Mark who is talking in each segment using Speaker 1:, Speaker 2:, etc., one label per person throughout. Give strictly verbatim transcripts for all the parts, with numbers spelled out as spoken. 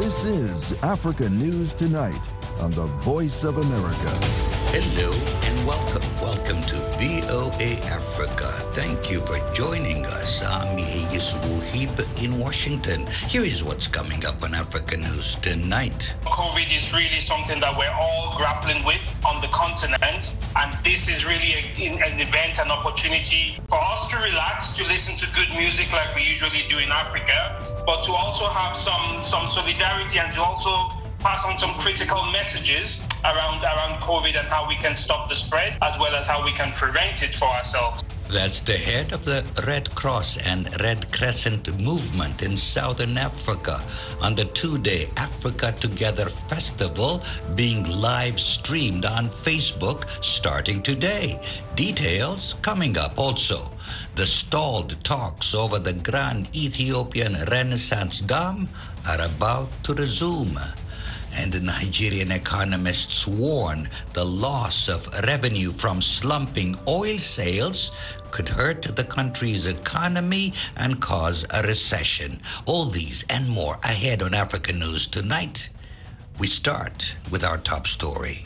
Speaker 1: This is Africa News Tonight on the Voice of America.
Speaker 2: Hello and welcome. Welcome to V O A Africa. Thank you for joining us. I'm Yehiyis Wuhib in Washington. Here is what's coming up on Africa News Tonight.
Speaker 3: COVID is really something that we're all grappling with on the continent. And this is really a, an event, an opportunity for us to relax, to listen to good music like we usually do in Africa, but to also have some, some solidarity and to also pass on some critical messages around around COVID and how we can stop the spread, as well as how we can prevent it for ourselves.
Speaker 2: That's the head of the Red Cross and Red Crescent movement in Southern Africa on the two-day Africa Together Festival being live streamed on Facebook starting today. Details coming up also. The stalled talks over the Grand Ethiopian Renaissance Dam are about to resume. And the Nigerian economists warn the loss of revenue from slumping oil sales could hurt the country's economy and cause a recession. All these and more ahead on Africa News Tonight. We start with our top story.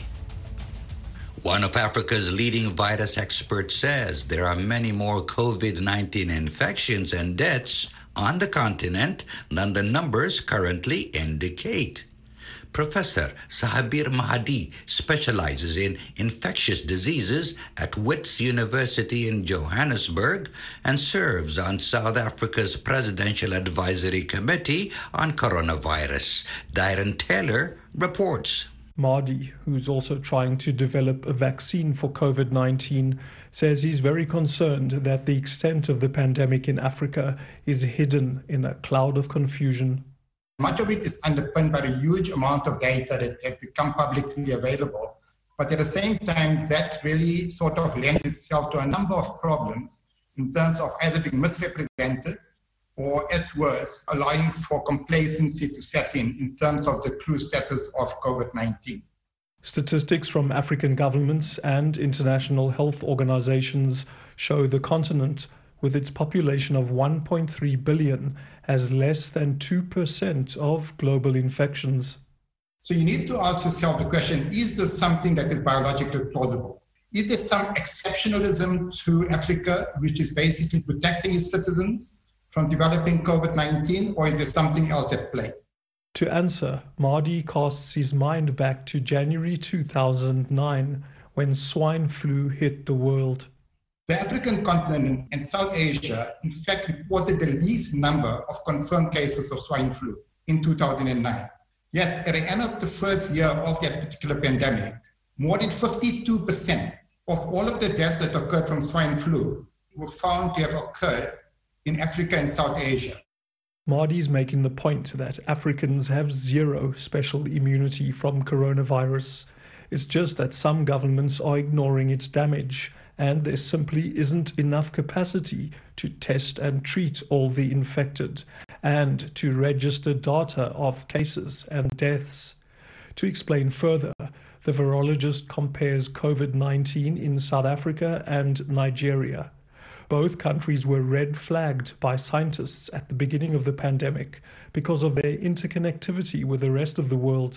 Speaker 2: One of Africa's leading virus experts says there are many more COVID nineteen infections and deaths on the continent than the numbers currently indicate. Professor Sahabir Mahdi specializes in infectious diseases at Wits University in Johannesburg and serves on South Africa's Presidential Advisory Committee on Coronavirus. Darren Taylor reports.
Speaker 4: Mahdi, who's also trying to develop a vaccine for COVID nineteen, says he's very concerned that the extent of the pandemic in Africa is hidden in a cloud of confusion.
Speaker 5: Much of it is underpinned by a huge amount of data that have become publicly available. But at the same time, that really sort of lends itself to a number of problems in terms of either being misrepresented or, at worst, allowing for complacency to set in in terms of the true status of COVID nineteen.
Speaker 4: Statistics from African governments and international health organizations show the continent, with its population of one point three billion, has less than two percent of global infections.
Speaker 5: So you need to ask yourself the question, is this something that is biologically plausible? Is there some exceptionalism to Africa, which is basically protecting its citizens from developing COVID nineteen, or is there something else at play?
Speaker 4: To answer, Mahdi casts his mind back to January two thousand nine, when swine flu hit the world.
Speaker 5: The African continent and South Asia, in fact, reported the least number of confirmed cases of swine flu in two thousand nine. Yet, at the end of the first year of that particular pandemic, more than fifty-two percent of all of the deaths that occurred from swine flu were found to have occurred in Africa and South Asia.
Speaker 4: Mahdi's making the point that Africans have zero special immunity from coronavirus. It's just that some governments are ignoring its damage, and there simply isn't enough capacity to test and treat all the infected and to register data of cases and deaths. To explain further, the virologist compares COVID nineteen in South Africa and Nigeria. Both countries were red flagged by scientists at the beginning of the pandemic because of their interconnectivity with the rest of the world.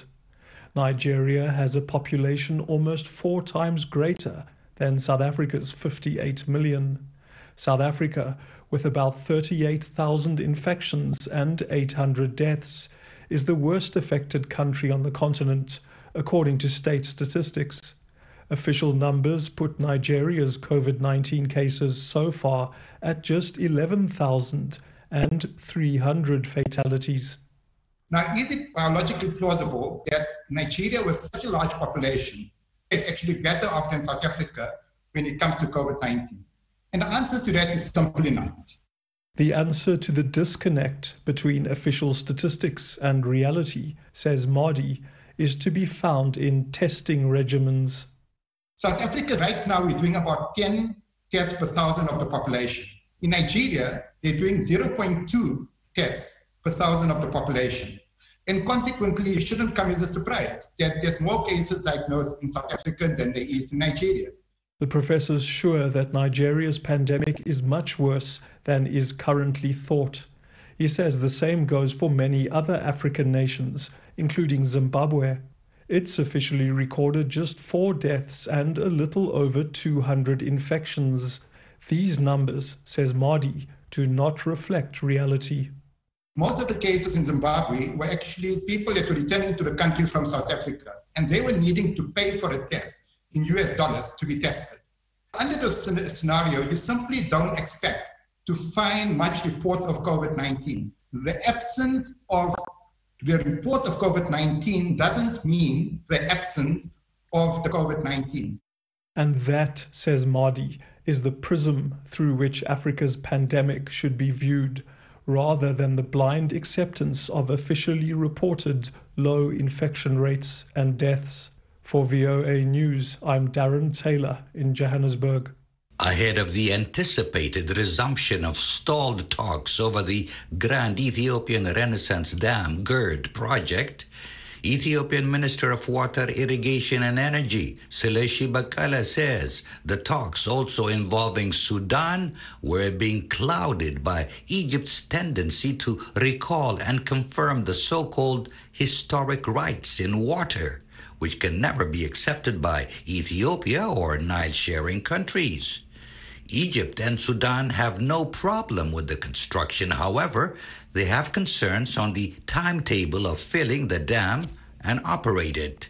Speaker 4: Nigeria has a population almost four times greater than South Africa's fifty-eight million. South Africa, with about thirty-eight thousand infections and eight hundred deaths, is the worst affected country on the continent, according to state statistics. Official numbers put Nigeria's COVID nineteen cases so far at just eleven thousand and three hundred fatalities.
Speaker 5: Now, is it biologically plausible that Nigeria, with such a large population, is actually better off than South Africa when it comes to COVID nineteen? And the answer to that is simply not.
Speaker 4: The answer to the disconnect between official statistics and reality, says Mahdi, is to be found in testing regimens.
Speaker 5: South Africa right now is doing about ten tests per thousand of the population. In Nigeria, they're doing zero point two tests per thousand of the population. And consequently, it shouldn't come as a surprise that there's more cases diagnosed in South Africa than there is in Nigeria.
Speaker 4: The professor's sure that Nigeria's pandemic is much worse than is currently thought. He says the same goes for many other African nations, including Zimbabwe. It's officially recorded just four deaths and a little over two hundred infections. These numbers, says Mahdi, do not reflect reality.
Speaker 5: Most of the cases in Zimbabwe were actually people that were returning to the country from South Africa, and they were needing to pay for a test in U S dollars to be tested. Under this scenario, you simply don't expect to find much reports of COVID nineteen. The absence of the report of COVID nineteen doesn't mean the absence of the COVID nineteen.
Speaker 4: And that, says Mahdi, is the prism through which Africa's pandemic should be viewed, rather than the blind acceptance of officially reported low infection rates and deaths. For V O A News, I'm Darren Taylor in Johannesburg.
Speaker 2: Ahead of the anticipated resumption of stalled talks over the Grand Ethiopian Renaissance Dam GERD project, Ethiopian Minister of Water, Irrigation and Energy, Seleshi Bakala, says the talks also involving Sudan were being clouded by Egypt's tendency to recall and confirm the so-called historic rights in water, which can never be accepted by Ethiopia or Nile-sharing countries. Egypt and Sudan have no problem with the construction. However, they have concerns on the timetable of filling the dam and operate it.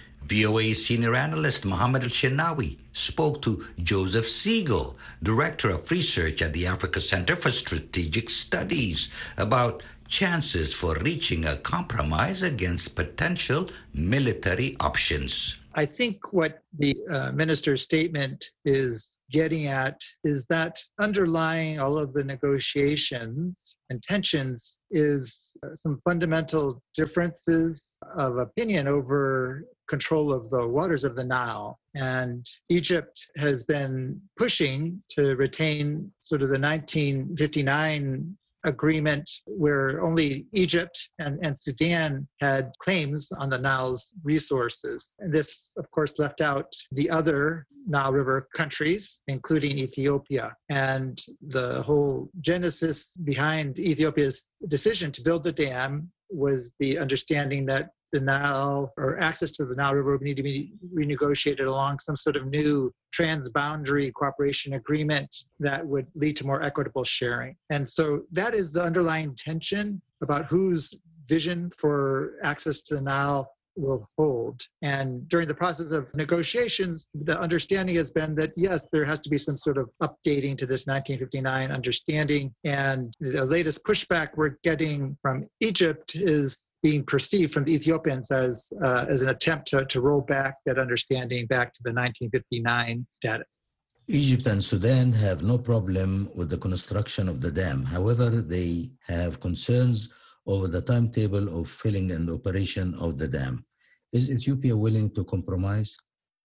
Speaker 2: V O A senior analyst Mohammed El-Shenawi spoke to Joseph Siegel, Director of Research at the Africa Center for Strategic Studies, about chances for reaching a compromise against potential military options.
Speaker 6: I think what the uh, minister's statement is getting at is that underlying all of the negotiations and tensions is uh, some fundamental differences of opinion over control of the waters of the Nile. And Egypt has been pushing to retain sort of the nineteen fifty-nine agreement where only Egypt and, and Sudan had claims on the Nile's resources. And this, of course, left out the other Nile River countries, including Ethiopia. And the whole genesis behind Ethiopia's decision to build the dam was the understanding that the Nile, or access to the Nile River, would need to be renegotiated along some sort of new transboundary cooperation agreement that would lead to more equitable sharing. And so that is the underlying tension about whose vision for access to the Nile will hold. And during the process of negotiations, the understanding has been that, yes, there has to be some sort of updating to this nineteen fifty-nine understanding. And the latest pushback we're getting from Egypt is being perceived from the Ethiopians as uh, as an attempt to, to roll back that understanding back to the nineteen fifty-nine status.
Speaker 7: Egypt and Sudan have no problem with the construction of the dam. However, they have concerns over the timetable of filling and operation of the dam. Is Ethiopia willing to compromise?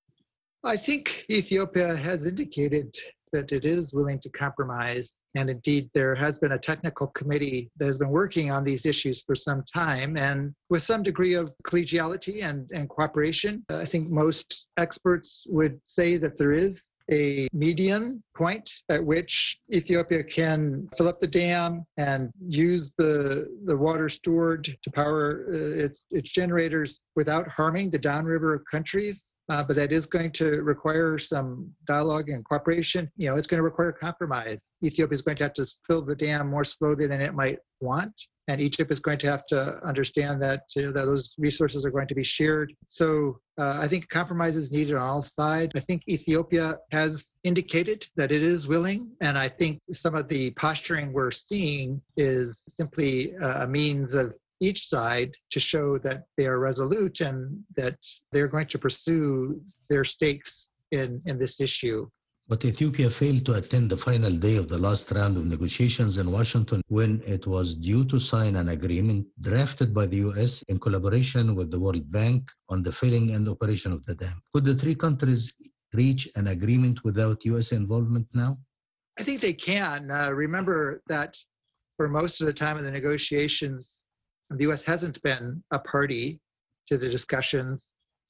Speaker 6: I think Ethiopia has indicated that it is willing to compromise. And indeed, there has been a technical committee that has been working on these issues for some time, and with some degree of collegiality and, and cooperation. I think most experts would say that there is a median point at which Ethiopia can fill up the dam and use the, the water stored to power uh, its, its generators without harming the downriver countries. Uh, but that is going to require some dialogue and cooperation. You know, it's going to require compromise. Ethiopia is going to have to fill the dam more slowly than it might want. And Egypt is going to have to understand that, you know, that those resources are going to be shared. So uh, I think compromise is needed on all sides. I think Ethiopia has indicated that it is willing. And I think some of the posturing we're seeing is simply a means of each side to show that they are resolute and that they're going to pursue their stakes in, in this issue.
Speaker 7: But Ethiopia failed to attend the final day of the last round of negotiations in Washington when it was due to sign an agreement drafted by the U S in collaboration with the World Bank on the filling and operation of the dam. Could the three countries reach an agreement without U S involvement now?
Speaker 6: I think they can. Uh, remember that for most of the time of the negotiations, the U S hasn't been a party to the discussions.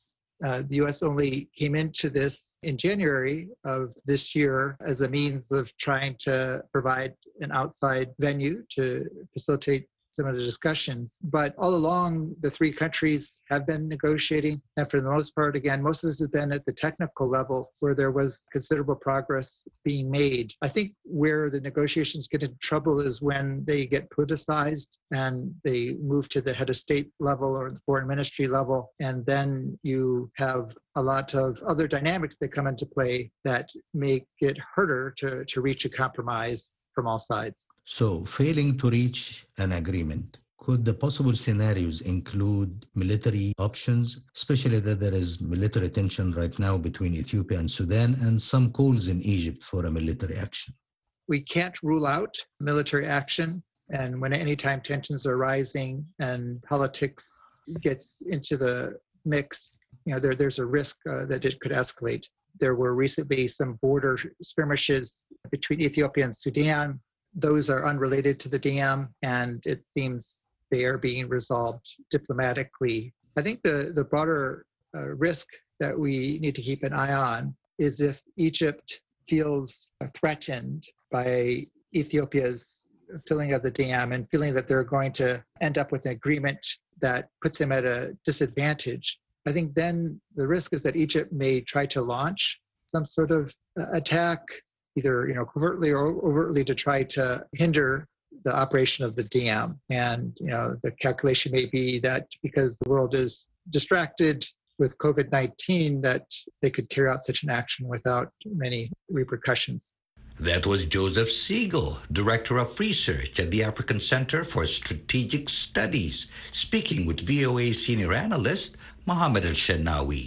Speaker 6: Uh, the U S only came into this in January of this year as a means of trying to provide an outside venue to facilitate some of the discussions. But all along, the three countries have been negotiating. And for the most part, again, most of this has been at the technical level where there was considerable progress being made. I think where the negotiations get into trouble is when they get politicized and they move to the head of state level or the foreign ministry level. And then you have a lot of other dynamics that come into play that make it harder to, to reach a compromise from all sides.
Speaker 7: So, failing to reach an agreement, could the possible scenarios include military options, especially that there is military tension right now between Ethiopia and Sudan and some calls in Egypt for a military action?
Speaker 6: We can't rule out military action. And when anytime tensions are rising and politics gets into the mix, you know, there, there's a risk uh, that it could escalate. There were recently some border skirmishes between Ethiopia and Sudan. Those are unrelated to the dam, and it seems they are being resolved diplomatically. I think the, the broader uh, risk that we need to keep an eye on is if Egypt feels threatened by Ethiopia's filling of the dam and feeling that they're going to end up with an agreement that puts them at a disadvantage. I think then the risk is that Egypt may try to launch some sort of attack, either you know covertly or overtly, to try to hinder the operation of the dam. And you know the calculation may be that because the world is distracted with COVID nineteen, that they could carry out such an action without many repercussions.
Speaker 2: That was Joseph Siegel, Director of Research at the African Center for Strategic Studies, speaking with V O A senior analyst Mohammed Al-Shanawi.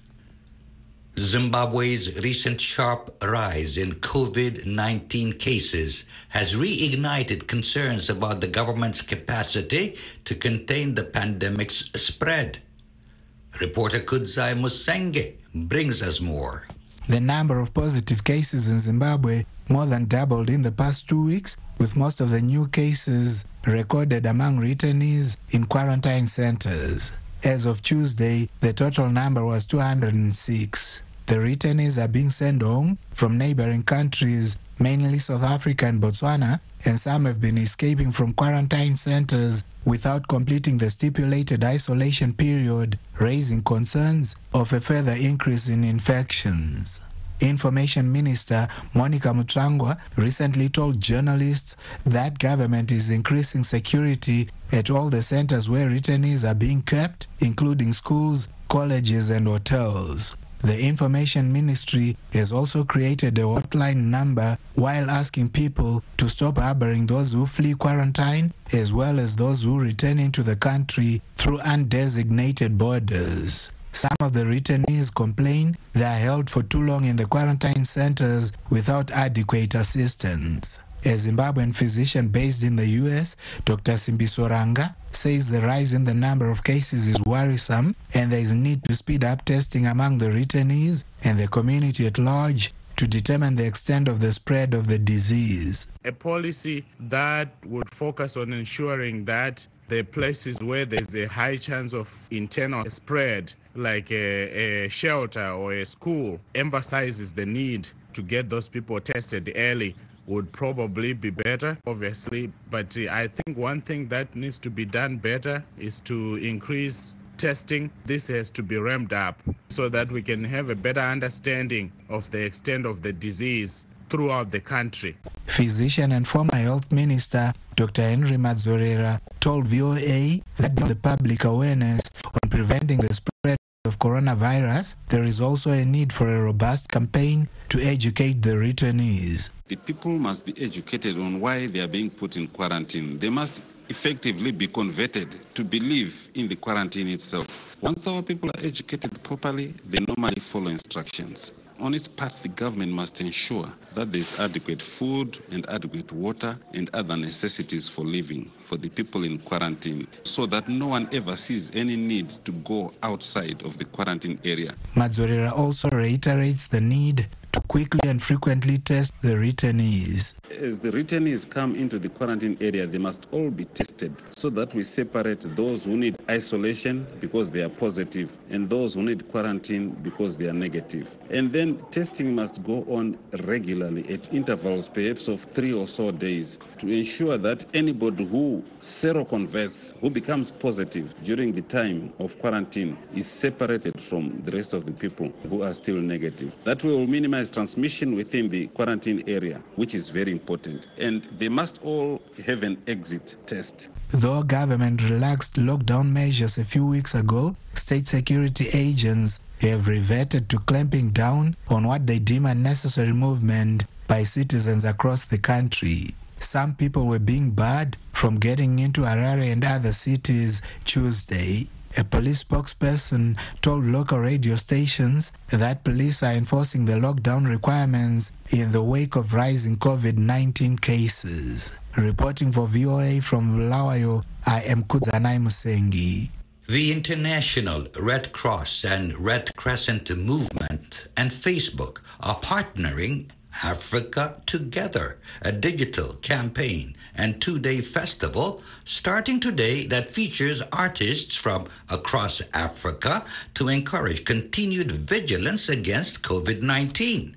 Speaker 2: Zimbabwe's recent sharp rise in COVID nineteen cases has reignited concerns about the government's capacity to contain the pandemic's spread. Reporter Kudzai Musenge brings us more.
Speaker 8: The number of positive cases in Zimbabwe more than doubled in the past two weeks, with most of the new cases recorded among returnees in quarantine centers. As of Tuesday, the total number was two hundred six. The returnees are being sent home from neighboring countries, mainly South Africa and Botswana, and some have been escaping from quarantine centers without completing the stipulated isolation period, raising concerns of a further increase in infections. Information Minister Monica Mutrangwa recently told journalists that government is increasing security at all the centers where returnees are being kept, including schools, colleges, and hotels. The Information Ministry has also created a hotline number while asking people to stop harboring those who flee quarantine, as well as those who return into the country through undesignated borders. Some of the returnees complain they are held for too long in the quarantine centers without adequate assistance. A Zimbabwean physician based in the U S, Doctor Simbiso Ranga, says the rise in the number of cases is worrisome and there is a need to speed up testing among the returnees and the community at large to determine the extent of the spread of the disease.
Speaker 9: A policy that would focus on ensuring that the places where there's a high chance of internal spread, like a, a shelter or a school, emphasizes the need to get those people tested early would probably be better, obviously. But I think one thing that needs to be done better is to increase testing. This has to be ramped up so that we can have a better understanding of the extent of the disease throughout the country.
Speaker 8: Physician and former health minister Doctor Henry Madzorera told V O A that beyond the public awareness on preventing the spread of coronavirus, there is also a need for a robust campaign to educate the returnees.
Speaker 10: The people must be educated on why they are being put in quarantine. They must effectively be converted to believe in the quarantine itself. Once our people are educated properly, they normally follow instructions. On its part, the government must ensure that there is adequate food and adequate water and other necessities for living for the people in quarantine, so that no one ever sees any need to go outside of the quarantine area.
Speaker 8: Madzorera also reiterates the need to quickly and frequently test the returnees.
Speaker 10: As the returnees come into the quarantine area, they must all be tested so that we separate those who need isolation because they are positive and those who need quarantine because they are negative. And then testing must go on regularly at intervals perhaps of three or so days to ensure that anybody who seroconverts, who becomes positive during the time of quarantine, is separated from the rest of the people who are still negative. That will minimize transmission within the quarantine area, which is very important. And they must all have an exit test.
Speaker 8: Though government relaxed lockdown measures a few weeks ago, state security agents have reverted to clamping down on what they deem unnecessary movement by citizens across the country. Some people were being barred from getting into Harare and other cities Tuesday. A police spokesperson told local radio stations that police are enforcing the lockdown requirements in the wake of rising COVID nineteen cases. Reporting for V O A from Bulawayo, I am Kudzanai Musengi.
Speaker 2: The International Red Cross and Red Crescent Movement and Facebook are partnering Africa Together, a digital campaign and two-day festival starting today that features artists from across Africa to encourage continued vigilance against COVID nineteen.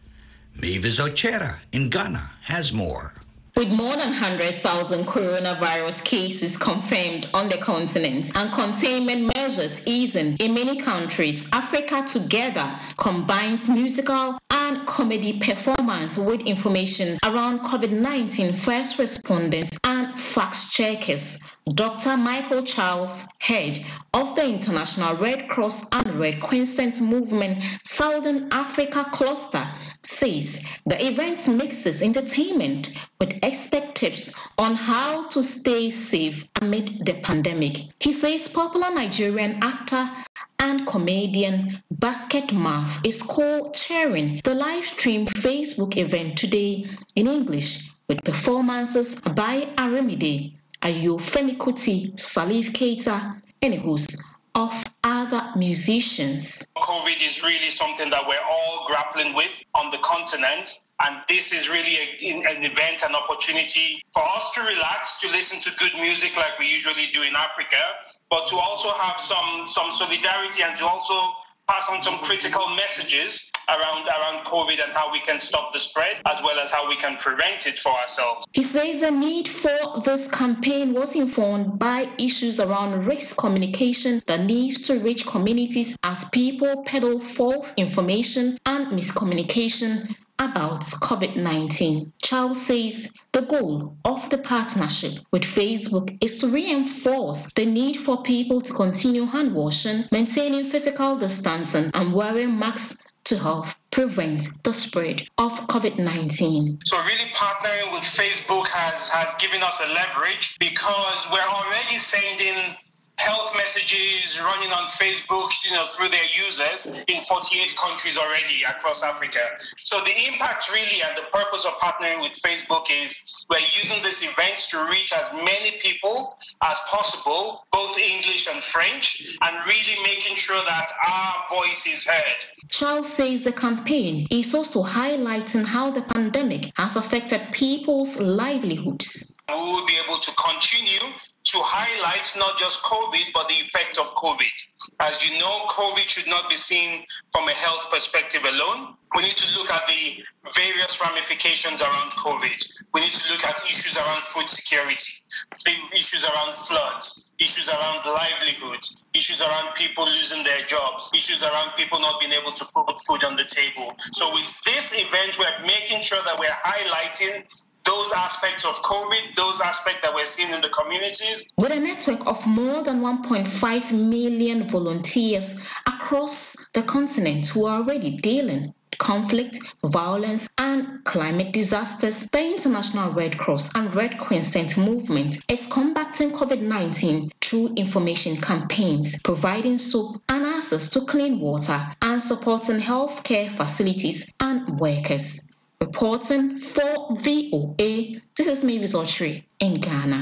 Speaker 2: Mavis Ochera in Ghana has more.
Speaker 11: With more than one hundred thousand coronavirus cases confirmed on the continent and containment measures easing in many countries, Africa Together combines musical and comedy performance with information around COVID nineteen first responders and fact checkers. Doctor Michael Charles, head of the International Red Cross and Red Crescent Movement Southern Africa Cluster, says the event mixes entertainment with expert tips on how to stay safe amid the pandemic. He says popular Nigerian actor and comedian Basket Mouth is co-chairing the live stream Facebook event today in English with performances by Aramide, Ayo Femi Kuti, Salif Keita, and a host of other musicians.
Speaker 3: COVID is really something that we're all grappling with on the continent. And this is really a, an event, an opportunity for us to relax, to listen to good music like we usually do in Africa, but to also have some, some solidarity and to also pass on some critical messages around, around COVID and how we can stop the spread, as well as how we can prevent it for ourselves.
Speaker 11: He says the need for this campaign was informed by issues around risk communication that needs to reach communities as people peddle false information and miscommunication about COVID nineteen. Charles says the goal of the partnership with Facebook is to reinforce the need for people to continue hand washing, maintaining physical distancing, and wearing masks to help prevent the spread of COVID nineteen.
Speaker 3: So really partnering with Facebook has, has given us a leverage because we're already sending health messages running on Facebook, you know, through their users in forty-eight countries already across Africa. So the impact really and the purpose of partnering with Facebook is we're using this event to reach as many people as possible, both English and French, and really making sure that our voice is heard.
Speaker 11: Charles says the campaign is also highlighting how the pandemic has affected people's livelihoods.
Speaker 3: We will be able to continue to highlight not just COVID, but the effect of COVID. As you know, COVID should not be seen from a health perspective alone. We need to look at the various ramifications around COVID. We need to look at issues around food security, issues around floods, issues around livelihoods, issues around people losing their jobs, issues around people not being able to put food on the table. So with this event, we're making sure that we're highlighting those aspects of COVID, those aspects that we're seeing in the communities.
Speaker 11: With a network of more than one point five million volunteers across the continent who are already dealing with conflict, violence, and climate disasters, the International Red Cross and Red Crescent Movement is combating COVID nineteen through information campaigns, providing soap and access to clean water, and supporting healthcare facilities and workers. Reporting for V O A, this is Mavis Ochre in Ghana.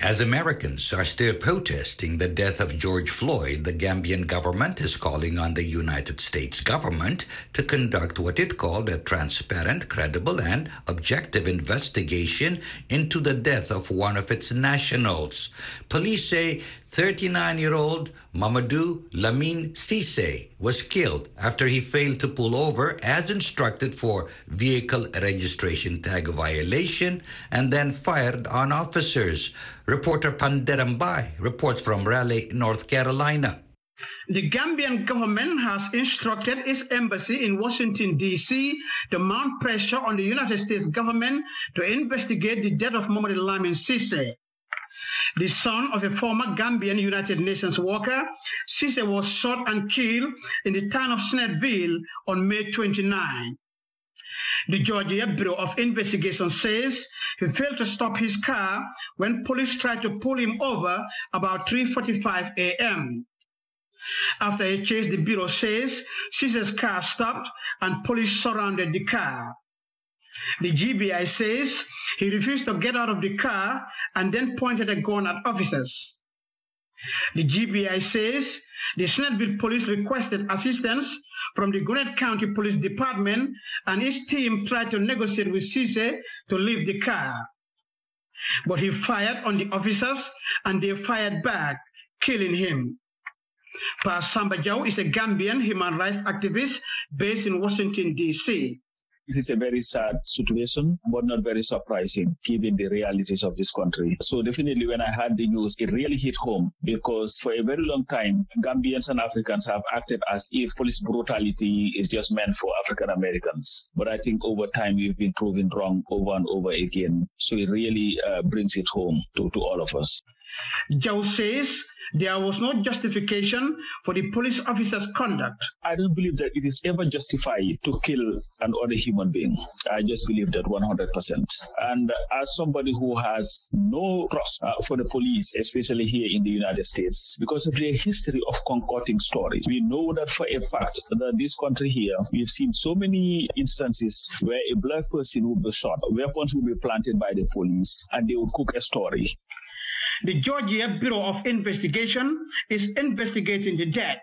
Speaker 2: As Americans are still protesting the death of George Floyd, the Gambian government is calling on the United States government to conduct what it called a transparent, credible, and objective investigation into the death of one of its nationals. Police say thirty-nine-year-old Mamadou Lamine Cisse was killed after he failed to pull over as instructed for vehicle registration tag violation and then fired on officers. Reporter Panderambai reports from Raleigh, North Carolina.
Speaker 12: The Gambian government has instructed its embassy in Washington, D C to mount pressure on the United States government to investigate the death of Mamadou Lamine Cisse. The son of a former Gambian United Nations worker, Cisse was shot and killed in the town of Snettville on May twenty-ninth. The Georgia Bureau of Investigation says he failed to stop his car when police tried to pull him over about three forty-five a m After a chase, the Bureau says Cisse's car stopped and police surrounded the car. The G B I says he refused to get out of the car and then pointed a gun at officers. The G B I says the Snettville police requested assistance from the Gwinnett County Police Department and his team tried to negotiate with Cisse to leave the car. But he fired on the officers and they fired back, killing him. Pa Samba Jaw is a Gambian human rights activist based in Washington, D C
Speaker 13: It is a very sad situation, but not very surprising, given the realities of this country. So definitely when I heard the news, it really hit home, because for a very long time, Gambians and Africans have acted as if police brutality is just meant for African Americans. But I think over time, we've been proven wrong over and over again. So it really uh, brings it home to, to all of us.
Speaker 12: Joe says there was no justification for the police officer's conduct.
Speaker 13: I don't believe that it is ever justified to kill another human being. I just believe that one hundred percent. And as somebody who has no trust uh, for the police, especially here in the United States, because of their history of concocting stories, we know that for a fact that this country here, we've seen so many instances where a black person would be shot, weapons would be planted by the police, and they would cook a story.
Speaker 12: The Georgia Bureau of Investigation is investigating the death.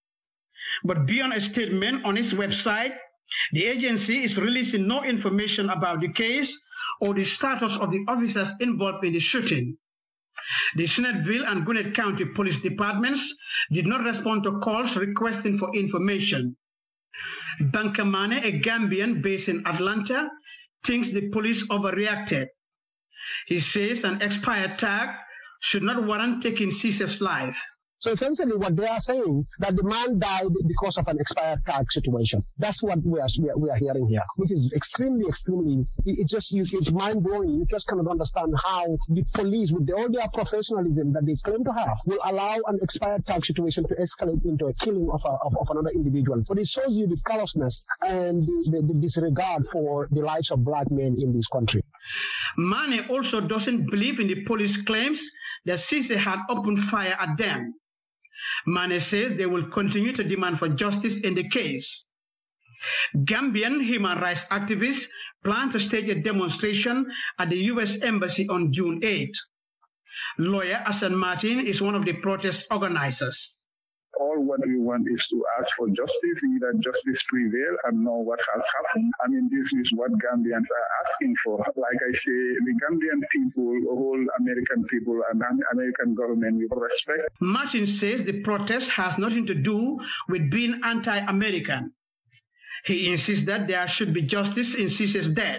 Speaker 12: But beyond a statement on its website, the agency is releasing no information about the case or the status of the officers involved in the shooting. The Snettville and Gwinnett County Police Departments did not respond to calls requesting for information. Bankamane, a Gambian based in Atlanta, thinks the police overreacted. He says an expired tag should not warrant taking Cisse's life.
Speaker 14: So essentially what they are saying, that the man died because of an expired tag situation. That's what we are, we are, we are hearing here, which is extremely, extremely, it, it just, it's mind-blowing. You just cannot understand how the police, with all their professionalism that they claim to have, will allow an expired tag situation to escalate into a killing of, a, of, of another individual. But it shows you the callousness and the, the, the disregard for the lives of black men in this country.
Speaker 12: Mane also doesn't believe in the police claims that Cisse had opened fire at them. Mane says they will continue to demand for justice in the case. Gambian human rights activists plan to stage a demonstration at the U S Embassy on June eighth. Lawyer Hassan Martin is one of the protest organizers.
Speaker 15: All what we want is to ask for justice, we need that justice prevail and know what has happened. I mean, this is what Gambians are asking for. Like I say, the Gambian people, whole American people and American government with respect.
Speaker 12: Martin says the protest has nothing to do with being anti-American. He insists that there should be justice in Cisse's death.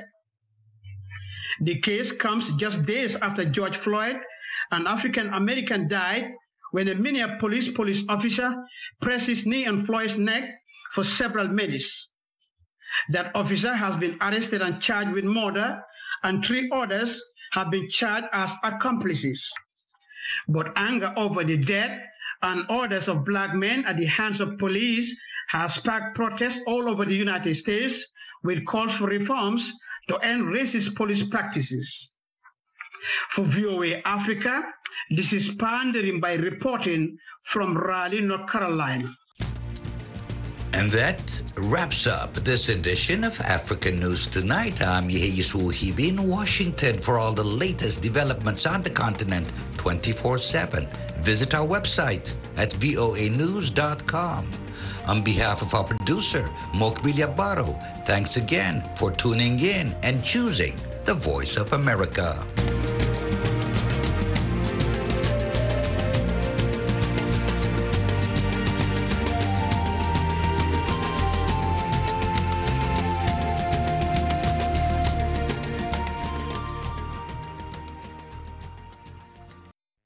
Speaker 12: The case comes just days after George Floyd, an African American, died when a Minneapolis police officer pressed his knee on Floyd's neck for several minutes. That officer has been arrested and charged with murder, and three others have been charged as accomplices. But anger over the death and orders of black men at the hands of police has sparked protests all over the United States with calls for reforms to end racist police practices. For V O A Africa, this is Pandering by reporting from Raleigh, North Carolina.
Speaker 2: And that wraps up this edition of African News Tonight. I'm Yehisul Hibi in Washington for all the latest developments on the continent twenty-four seven. Visit our website at voa news dot com. On behalf of our producer, Mokbil Yabaro, thanks again for tuning in and choosing the Voice of America.